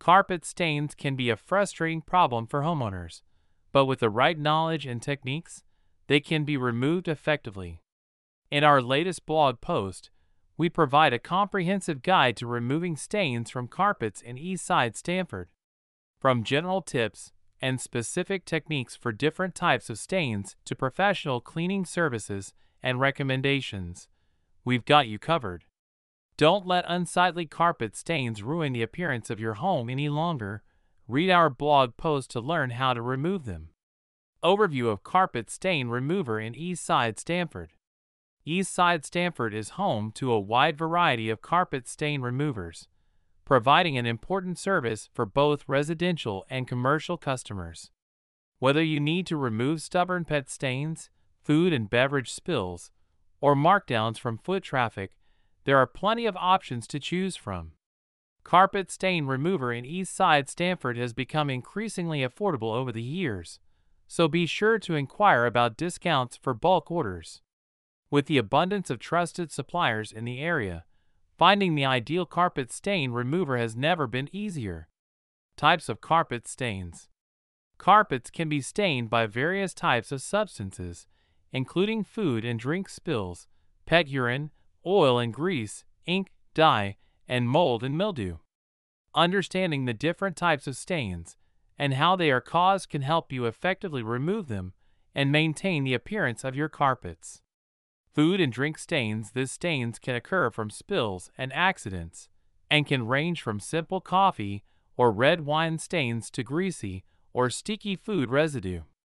Carpet stains can be a frustrating problem for homeowners, but with the right knowledge and techniques, they can be removed effectively. In our latest blog post, we provide a comprehensive guide to removing stains from carpets in Eastside Stamford. From general tips and specific techniques for different types of stains to professional cleaning services and recommendations, we've got you covered. Don't let unsightly carpet stains ruin the appearance of your home any longer. Read our blog post to learn how to remove them. Overview of Carpet Stain Remover in Eastside Stamford. Eastside Stamford is home to a wide variety of carpet stain removers, providing an important service for both residential and commercial customers. Whether you need to remove stubborn pet stains, food and beverage spills, or markdowns from foot traffic, there are plenty of options to choose from. Carpet Stain Remover in Eastside Stamford has become increasingly affordable over the years, so be sure to inquire about discounts for bulk orders. With the abundance of trusted suppliers in the area, finding the ideal carpet stain remover has never been easier. Types of carpet stains. Carpets can be stained by various types of substances, including food and drink spills, pet urine, oil and grease, ink, dye, and mold and mildew. Understanding the different types of stains and how they are caused can help you effectively remove them and maintain the appearance of your carpets. Food and drink stains. These stains can occur from spills and accidents, and can range from simple coffee or red wine stains to greasy or sticky food residue.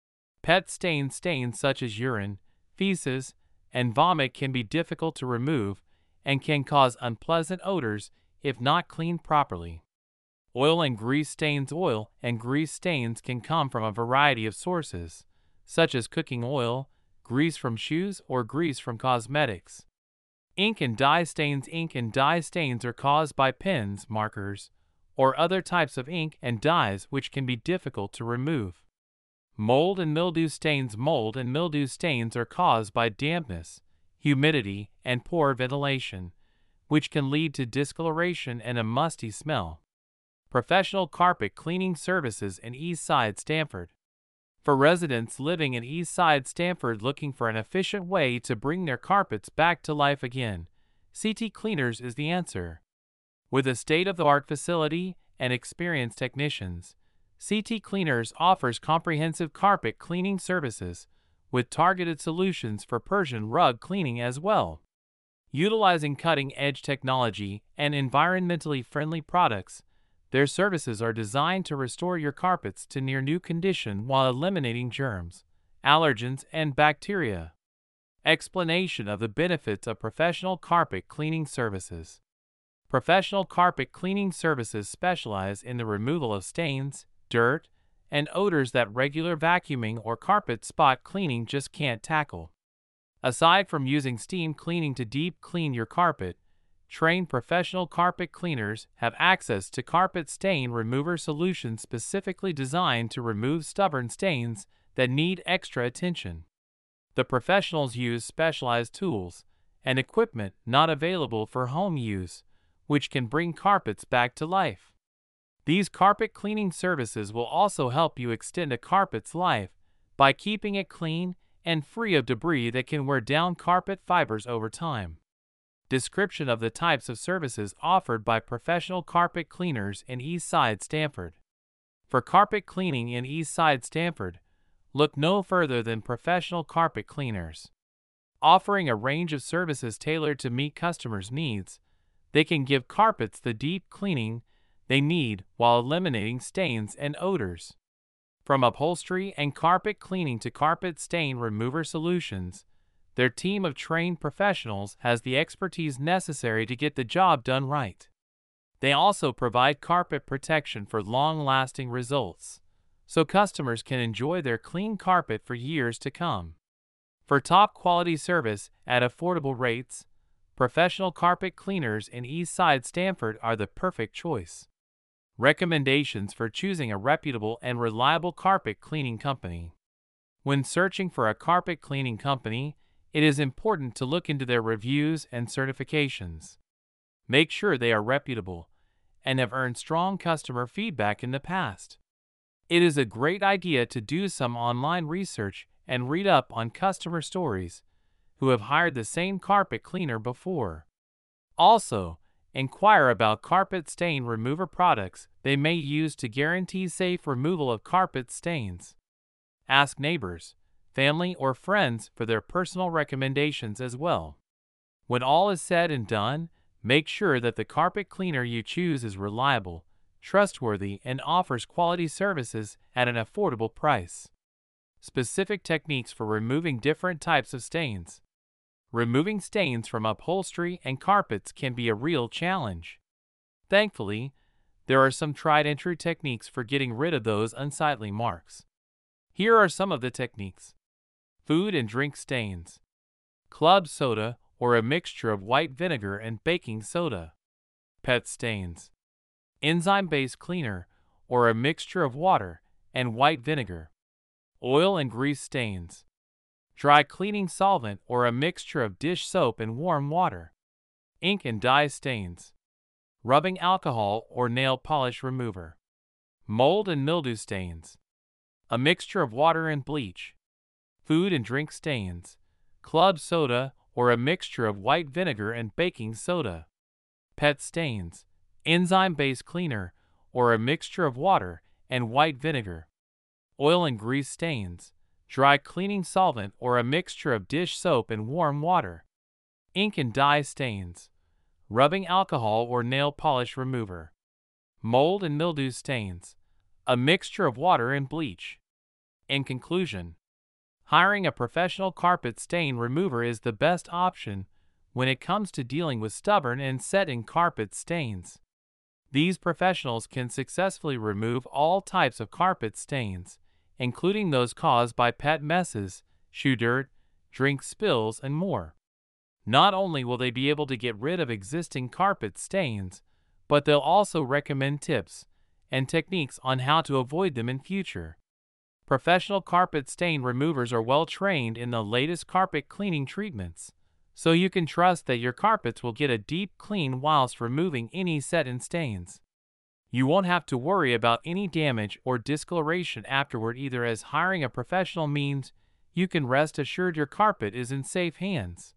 Pet stains. Stains such as urine, feces, and vomit can be difficult to remove and can cause unpleasant odors if not cleaned properly. Oil and grease stains. Oil and grease stains can come from a variety of sources, such as cooking oil, grease from shoes, or grease from cosmetics. Ink and dye stains. Ink and dye stains are caused by pens, markers, or other types of ink and dyes which can be difficult to remove. Mold and mildew stains. Mold and mildew stains are caused by dampness, humidity, and poor ventilation, which can lead to discoloration and a musty smell. Professional carpet cleaning services in Eastside Stamford. For residents living in Eastside Stamford looking for an efficient way to bring their carpets back to life again, CT Cleaners is the answer. With a state-of-the-art facility and experienced technicians, CT Cleaners offers comprehensive carpet cleaning services with targeted solutions for Persian rug cleaning as well. Utilizing cutting-edge technology and environmentally friendly products, their services are designed to restore your carpets to near-new condition while eliminating germs, allergens, and bacteria. Explanation of the benefits of professional carpet cleaning services. Professional carpet cleaning services specialize in the removal of stains, dirt, and odors that regular vacuuming or carpet spot cleaning just can't tackle. Aside from using steam cleaning to deep clean your carpet, trained professional carpet cleaners have access to carpet stain remover solutions specifically designed to remove stubborn stains that need extra attention. The professionals use specialized tools and equipment not available for home use, which can bring carpets back to life. These carpet cleaning services will also help you extend a carpet's life by keeping it clean and free of debris that can wear down carpet fibers over time. Description of the types of services offered by professional carpet cleaners in Eastside Stamford. For carpet cleaning in Eastside Stamford, look no further than Professional Carpet Cleaners. Offering a range of services tailored to meet customers' needs, they can give carpets the deep cleaning they need while eliminating stains and odors. From upholstery and carpet cleaning to carpet stain remover solutions, their team of trained professionals has the expertise necessary to get the job done right. They also provide carpet protection for long-lasting results, so customers can enjoy their clean carpet for years to come. For top-quality service at affordable rates, Professional Carpet Cleaners in Eastside Stamford are the perfect choice. Recommendations for choosing a reputable and reliable carpet cleaning company. When searching for a carpet cleaning company, it is important to look into their reviews and certifications. Make sure they are reputable and have earned strong customer feedback in the past. It is a great idea to do some online research and read up on customer stories who have hired the same carpet cleaner before. Also, inquire about carpet stain remover products they may use to guarantee safe removal of carpet stains. Ask neighbors, family, or friends for their personal recommendations as well. When all is said and done, make sure that the carpet cleaner you choose is reliable, trustworthy, and offers quality services at an affordable price. Specific techniques for removing different types of stains. Removing stains from upholstery and carpets can be a real challenge. Thankfully, there are some tried and true techniques for getting rid of those unsightly marks. Here are some of the techniques. Food and drink stains. Club soda or a mixture of white vinegar and baking soda. Pet stains. Enzyme-based cleaner or a mixture of water and white vinegar. Oil and grease stains. Dry cleaning solvent or a mixture of dish soap and warm water. Ink and dye stains. Rubbing alcohol or nail polish remover. Mold and mildew stains. A mixture of water and bleach. Food and drink stains. Club soda or a mixture of white vinegar and baking soda. Pet stains. Enzyme-based cleaner or a mixture of water and white vinegar. Oil and grease stains. Dry cleaning solvent or a mixture of dish soap and warm water. Ink and dye stains. Rubbing alcohol or nail polish remover. Mold and mildew stains. A mixture of water and bleach. In conclusion, hiring a professional carpet stain remover is the best option when it comes to dealing with stubborn and set-in carpet stains. These professionals can successfully remove all types of carpet stains, including those caused by pet messes, shoe dirt, drink spills, and more. Not only will they be able to get rid of existing carpet stains, but they'll also recommend tips and techniques on how to avoid them in future. Professional carpet stain removers are well trained in the latest carpet cleaning treatments, so you can trust that your carpets will get a deep clean whilst removing any set-in stains. You won't have to worry about any damage or discoloration afterward either, as hiring a professional means you can rest assured your carpet is in safe hands.